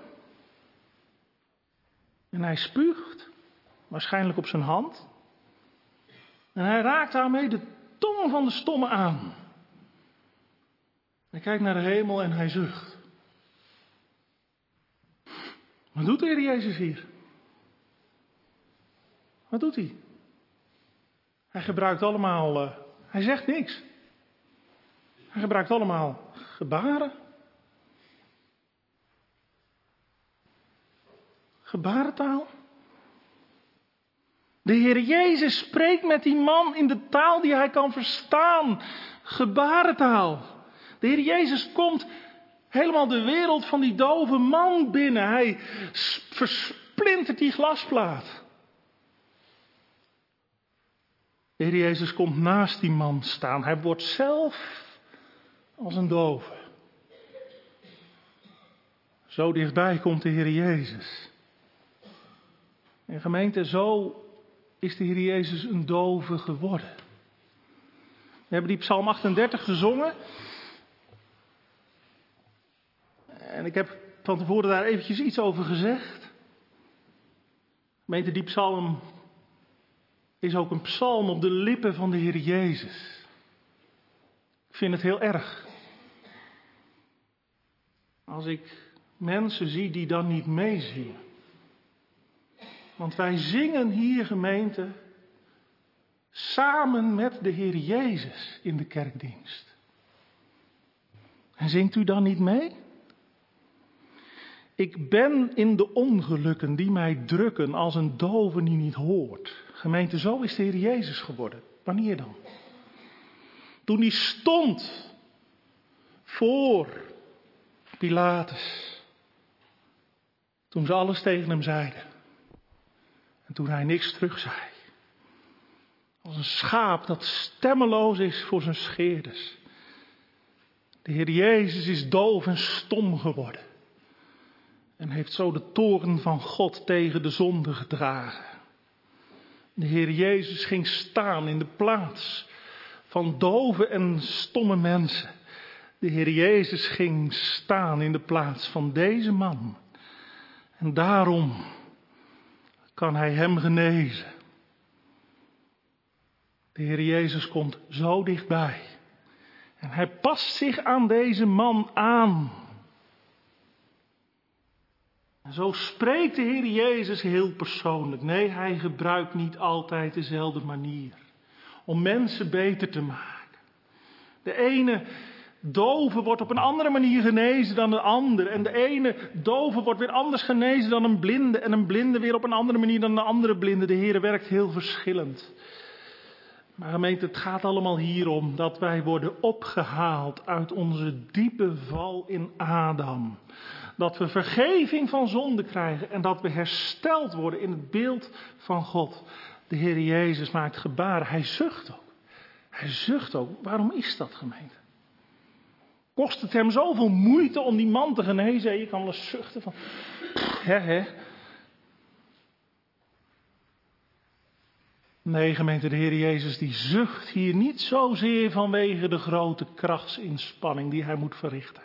En hij spuugt. Waarschijnlijk op zijn hand. En hij raakt daarmee de tong van de stomme aan. Hij kijkt naar de hemel en hij zucht. Wat doet de Heer Jezus hier? Wat doet hij? Hij gebruikt allemaal, uh, hij zegt niks. Hij gebruikt allemaal gebaren. Gebarentaal. De Heer Jezus spreekt met die man in de taal die hij kan verstaan. Gebarentaal. De Heer Jezus komt helemaal de wereld van die dove man binnen. Hij versplintert die glasplaat. De Heer Jezus komt naast die man staan. Hij wordt zelf als een dove. Zo dichtbij komt de Heer Jezus. En gemeente, zo is de Heer Jezus een dove geworden. We hebben die Psalm achtendertig gezongen. En ik heb van tevoren daar eventjes iets over gezegd. Gemeente, die psalm is ook een psalm op de lippen van de Heer Jezus. Ik vind het heel erg. Als ik mensen zie die dan niet meezingen. Want wij zingen hier, gemeente, samen met de Heer Jezus in de kerkdienst. En zingt u dan niet mee? Ik ben in de ongelukken die mij drukken als een dove die niet hoort. Gemeente, zo is de Heer Jezus geworden. Wanneer dan? Toen hij stond voor Pilatus. Toen ze alles tegen hem zeiden. En toen hij niks terug zei. Als een schaap dat stemmeloos is voor zijn scheerders. De Heer Jezus is doof en stom geworden. En heeft zo de toorn van God tegen de zonde gedragen. De Heer Jezus ging staan in de plaats van dove en stomme mensen. De Heer Jezus ging staan in de plaats van deze man. En daarom kan hij hem genezen. De Heer Jezus komt zo dichtbij. En hij past zich aan deze man aan. En zo spreekt de Heer Jezus heel persoonlijk. Nee, hij gebruikt niet altijd dezelfde manier. Om mensen beter te maken. De ene dove wordt op een andere manier genezen dan de ander. En de ene dove wordt weer anders genezen dan een blinde. En een blinde weer op een andere manier dan de andere blinde. De Heer werkt heel verschillend. Maar gemeente, het gaat allemaal hierom dat wij worden opgehaald uit onze diepe val in Adam. Dat we vergeving van zonde krijgen en dat we hersteld worden in het beeld van God. De Heer Jezus maakt gebaren. Hij zucht ook. Hij zucht ook. Waarom is dat, gemeente? Kost het hem zoveel moeite om die man te genezen? Je kan wel eens zuchten van... Hè, hè. Nee, gemeente, de Heer Jezus die zucht hier niet zozeer vanwege de grote krachtsinspanning die hij moet verrichten.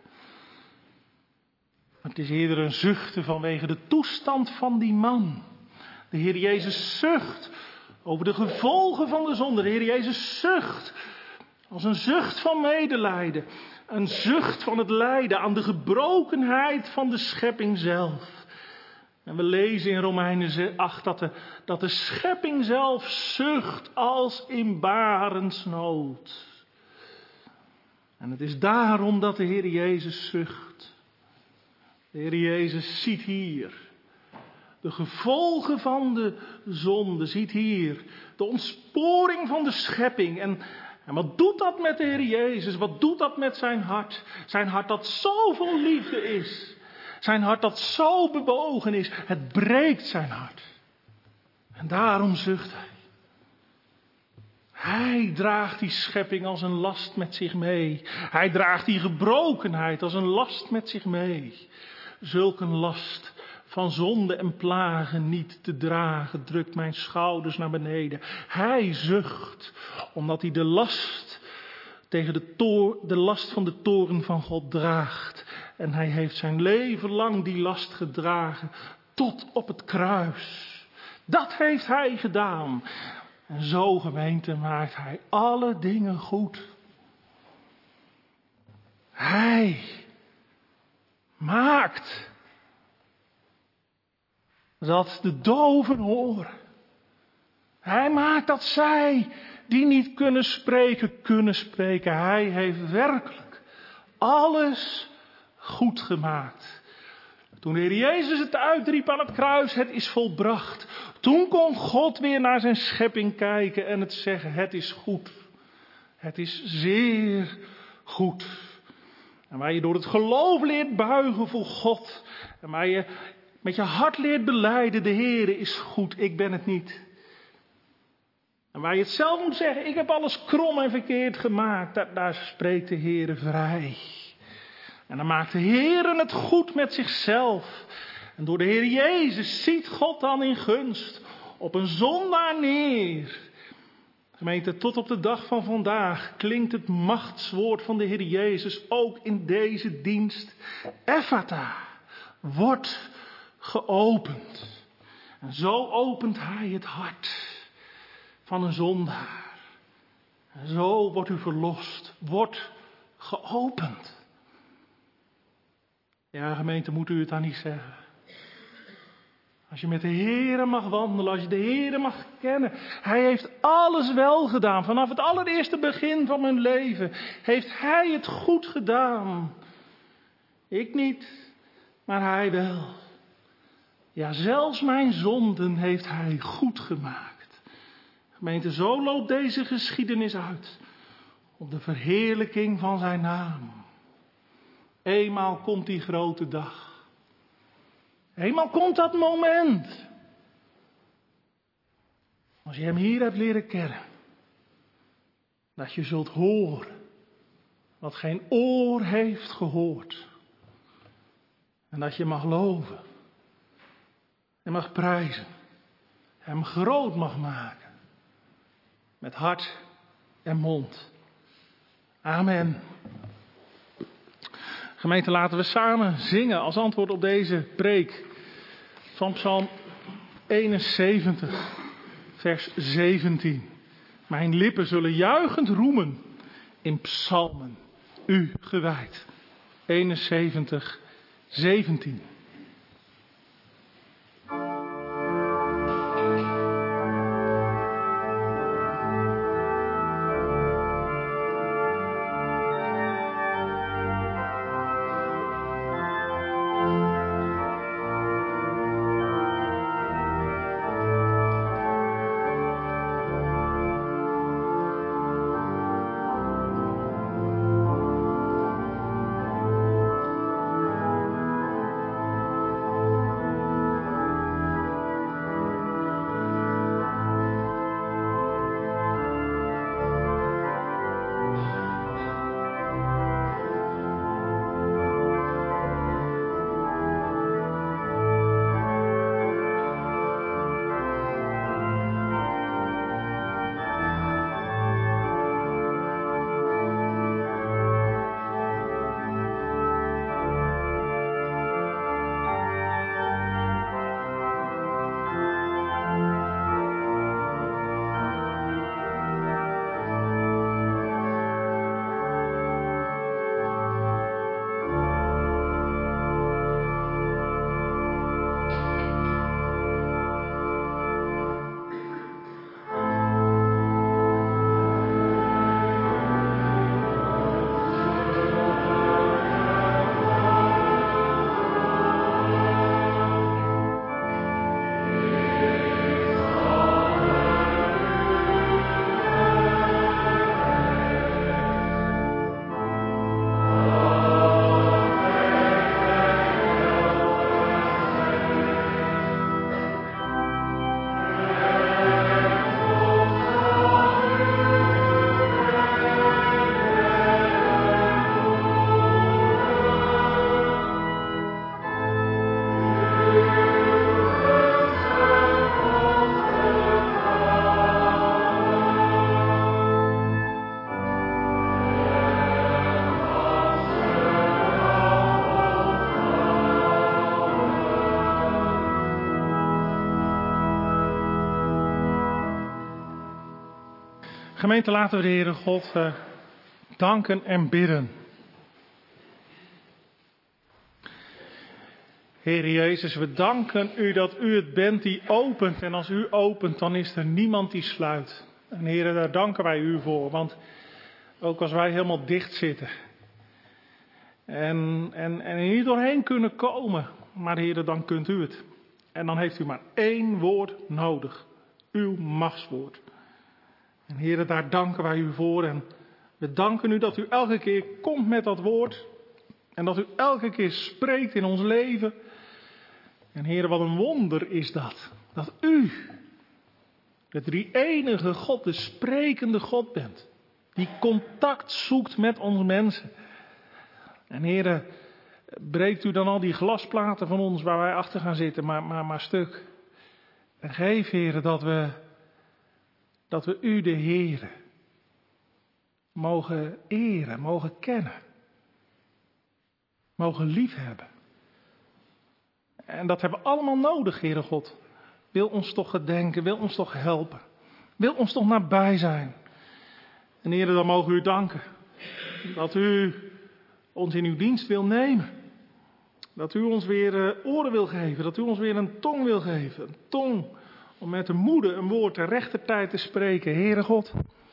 Het is eerder een zuchten vanwege de toestand van die man. De Heer Jezus zucht over de gevolgen van de zonde. De Heer Jezus zucht als een zucht van medelijden. Een zucht van het lijden aan de gebrokenheid van de schepping zelf. En we lezen in Romeinen acht dat de, dat de schepping zelf zucht als in barensnood. En het is daarom dat de Heer Jezus zucht. De Heer Jezus ziet hier de gevolgen van de zonde, ziet hier de ontsporing van de schepping. En, en wat doet dat met de Heer Jezus? Wat doet dat met zijn hart? Zijn hart dat zo vol liefde is. Zijn hart dat zo bewogen is. Het breekt zijn hart. En daarom zucht hij. Hij draagt die schepping als een last met zich mee. Hij draagt die gebrokenheid als een last met zich mee. Zulk een last van zonde en plagen niet te dragen, drukt mijn schouders naar beneden. Hij zucht, omdat hij de last tegen de, toor, de last van de toorn van God draagt. En hij heeft zijn leven lang die last gedragen, tot op het kruis. Dat heeft hij gedaan. En zo, gemeente, maakt hij alle dingen goed. Hij maakt dat de doven horen. Hij maakt dat zij die niet kunnen spreken, kunnen spreken. Hij heeft werkelijk alles goed gemaakt. Toen de Heer Jezus het uitriep aan het kruis, het is volbracht. Toen kon God weer naar zijn schepping kijken en het zeggen, het is goed. Het is zeer goed. En waar je door het geloof leert buigen voor God. En waar je met je hart leert belijden, de Heere is goed, ik ben het niet. En waar je het zelf moet zeggen, ik heb alles krom en verkeerd gemaakt, daar, daar spreekt de Heere vrij. En dan maakt de Heere het goed met zichzelf. En door de Heer Jezus ziet God dan in gunst op een zondaar neer. Gemeente, tot op de dag van vandaag klinkt het machtswoord van de Heer Jezus ook in deze dienst. Ephata, wordt geopend. En zo opent Hij het hart van een zondaar. En zo wordt u verlost, wordt geopend. Ja, gemeente, moet u het dan niet zeggen. Als je met de Heere mag wandelen, als je de Heere mag kennen. Hij heeft alles wel gedaan. Vanaf het allereerste begin van mijn leven heeft Hij het goed gedaan. Ik niet, maar Hij wel. Ja, zelfs mijn zonden heeft Hij goed gemaakt. Gemeente, zo loopt deze geschiedenis uit. Op de verheerlijking van zijn naam. Eenmaal komt die grote dag. Eenmaal komt dat moment. Als je hem hier hebt leren kennen. Dat je zult horen. Wat geen oor heeft gehoord. En dat je mag loven. En mag prijzen. Hem groot mag maken. Met hart en mond. Amen. Gemeente, laten we samen zingen als antwoord op deze preek van Psalm eenenzeventig, vers zeventien. Mijn lippen zullen juichend roemen in psalmen, u gewijd. eenenzeventig, zeventien. Gemeente, laten we de Heere God uh, danken en bidden. Heer Jezus, we danken u dat u het bent die opent. En als u opent, dan is er niemand die sluit. En Heer, daar danken wij u voor. Want ook als wij helemaal dicht zitten. En, en, en er niet doorheen kunnen komen. Maar Heer, dan kunt u het. En dan heeft u maar één woord nodig. Uw machtswoord. En Heer, daar danken wij u voor. En we danken u dat u elke keer komt met dat woord. En dat u elke keer spreekt in ons leven. En Heer, wat een wonder is dat. Dat u, de drie-enige God, de sprekende God bent. Die contact zoekt met onze mensen. En Heer, breekt u dan al die glasplaten van ons waar wij achter gaan zitten, maar, maar, maar stuk. En geef, Heer, dat we, dat we u, de Heer, mogen eren, mogen kennen. Mogen liefhebben. En dat hebben we allemaal nodig, Heere God. Wil ons toch gedenken, wil ons toch helpen. Wil ons toch nabij zijn. En Heere, dan mogen we u danken. Dat u ons in uw dienst wil nemen. Dat u ons weer uh, oren wil geven. Dat u ons weer een tong wil geven. Een tong om met de moede een woord ter rechter tijd te spreken. Heere God,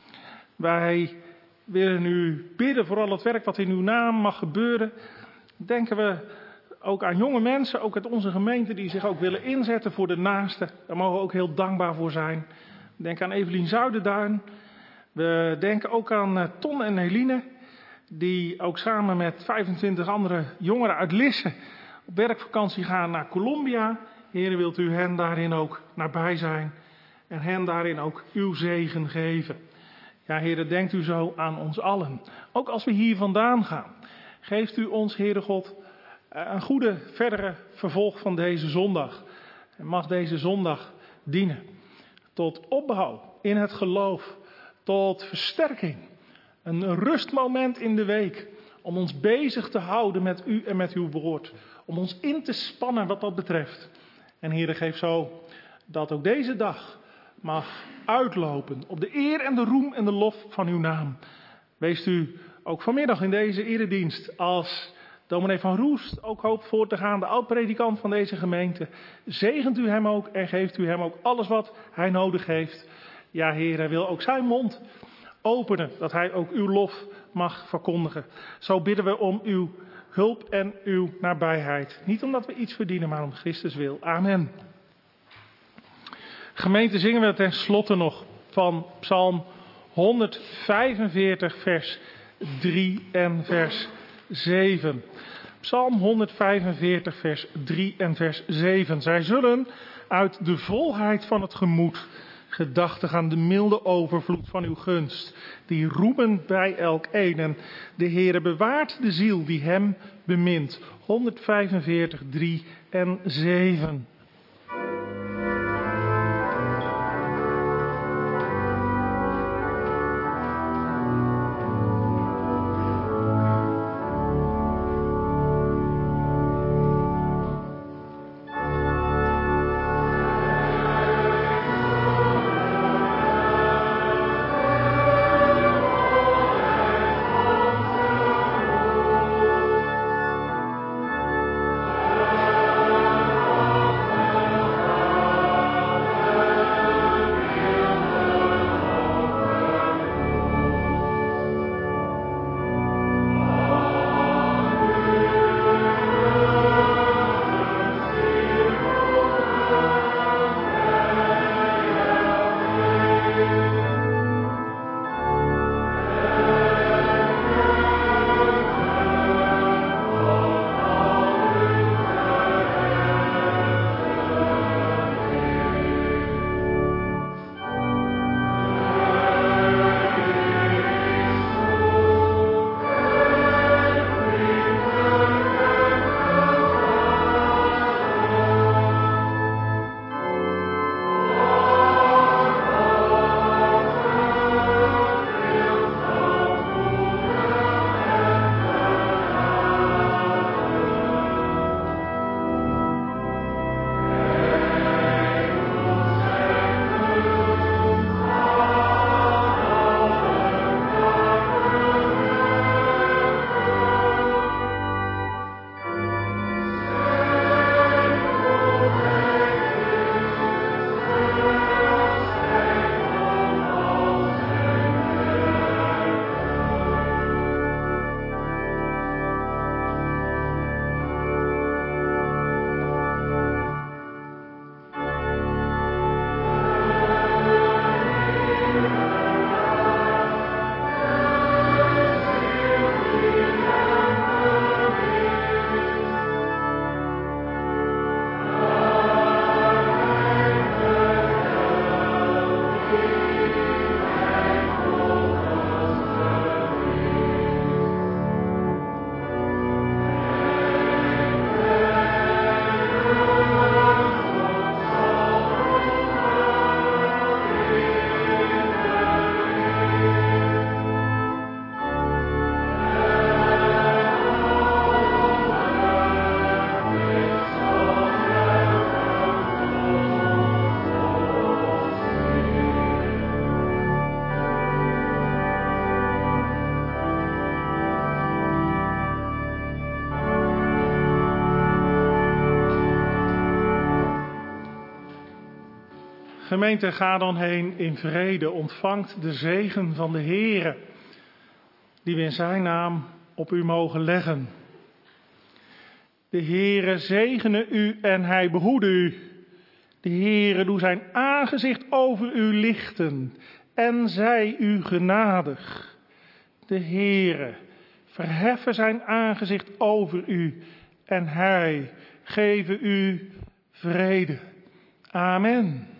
wij willen u bidden voor al het werk wat in uw naam mag gebeuren. Denken we ook aan jonge mensen, ook uit onze gemeente, die zich ook willen inzetten voor de naasten. Daar mogen we ook heel dankbaar voor zijn. Denk aan Evelien Zuiderduin. We denken ook aan uh, Ton en Eline, die ook samen met vijfentwintig andere jongeren uit Lisse op werkvakantie gaan naar Colombia. Heer, wilt u hen daarin ook nabij zijn en hen daarin ook uw zegen geven. Ja, Heer, denkt u zo aan ons allen. Ook als we hier vandaan gaan. Geeft u ons, Heere God, een goede verdere vervolg van deze zondag. En mag deze zondag dienen tot opbouw in het geloof, tot versterking. Een rustmoment in de week om ons bezig te houden met u en met uw woord. Om ons in te spannen wat dat betreft. En Heere, geef zo dat ook deze dag mag uitlopen op de eer en de roem en de lof van uw naam. Wees u ook vanmiddag in deze eredienst als dominee Van Roest ook hoopt voor te gaan, de oud-predikant van deze gemeente. Zegent u hem ook en geeft u hem ook alles wat hij nodig heeft. Ja, Heer, hij wil ook zijn mond openen, dat hij ook uw lof mag verkondigen. Zo bidden we om uw hulp en uw nabijheid. Niet omdat we iets verdienen, maar om Christus wil. Amen. Gemeente, zingen we ten slotte nog van Psalm honderdvijfenveertig, vers drie en vers zeven. Psalm honderdvijfenveertig, vers drie en vers zeven. Zij zullen uit de volheid van het gemoed, gedachtig aan de milde overvloed van uw gunst, die roemen bij elk een. En de Heere bewaart de ziel die hem bemint. honderdvijfenveertig, drie en zeven. Gemeente, ga dan heen in vrede. Ontvangt de zegen van de Heere, die we in zijn naam op u mogen leggen. De Heere zegene u en hij behoede u. De Heere doe zijn aangezicht over u lichten en zij u genadig. De Heere verheffe zijn aangezicht over u en hij geven u vrede. Amen.